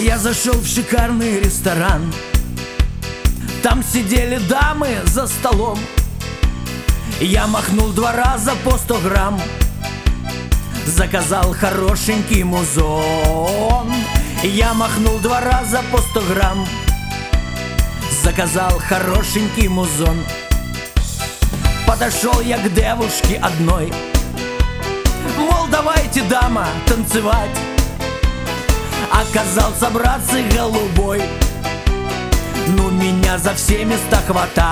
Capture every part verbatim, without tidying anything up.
Я зашел в шикарный ресторан. Там сидели дамы за столом. Я махнул два раза по сто грамм. Заказал хорошенький музон. Я махнул два раза по сто грамм. Заказал хорошенький музон. Подошел я к девушке одной. Мол, давайте, дама, танцевать. Оказался братцы голубой. Ну, меня за все места хватать.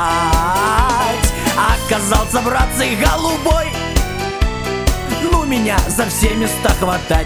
Оказался братцы голубой. Ну, меня за все места хватать.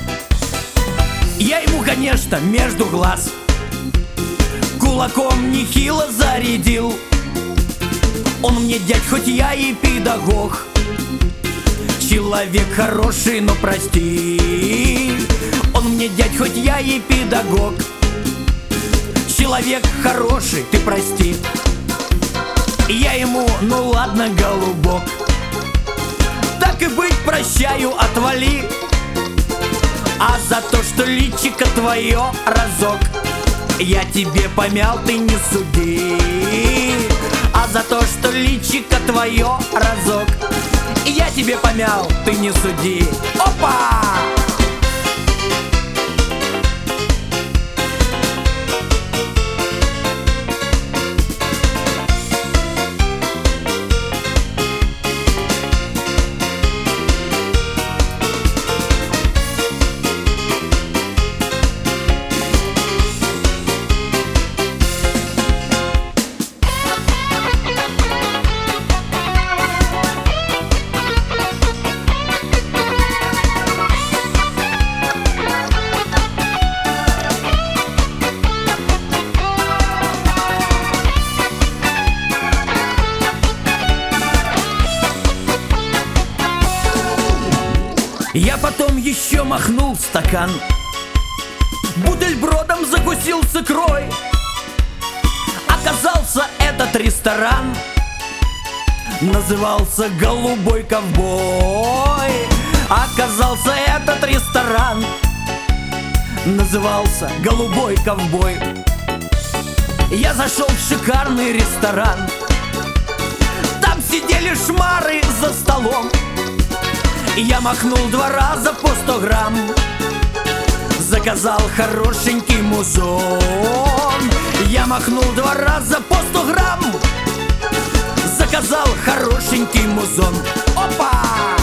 Я ему, конечно, между глаз кулаком нехило зарядил. Он мне, дядь, хоть я и педагог, человек хороший, но прости. Он мне, дядь, хоть я и педагог, человек хороший, ты прости. Я ему, ну ладно, голубок, так и быть, прощаю, отвали. А за то, что личико твое разок я тебе помял, ты не суди. А за то, что личико твое разок я тебе помял, ты не суди. Опа! Я потом еще махнул стакан, бутербродом закусил с икрой. Оказался этот ресторан назывался «Голубой ковбой». Оказался этот ресторан назывался «Голубой ковбой». Я зашел в шикарный ресторан. Там сидели шмары за столом. Я махнул два раза по сто грамм. Заказал хорошенький музон. Я махнул два раза по сто грамм. Заказал хорошенький музон. Опа!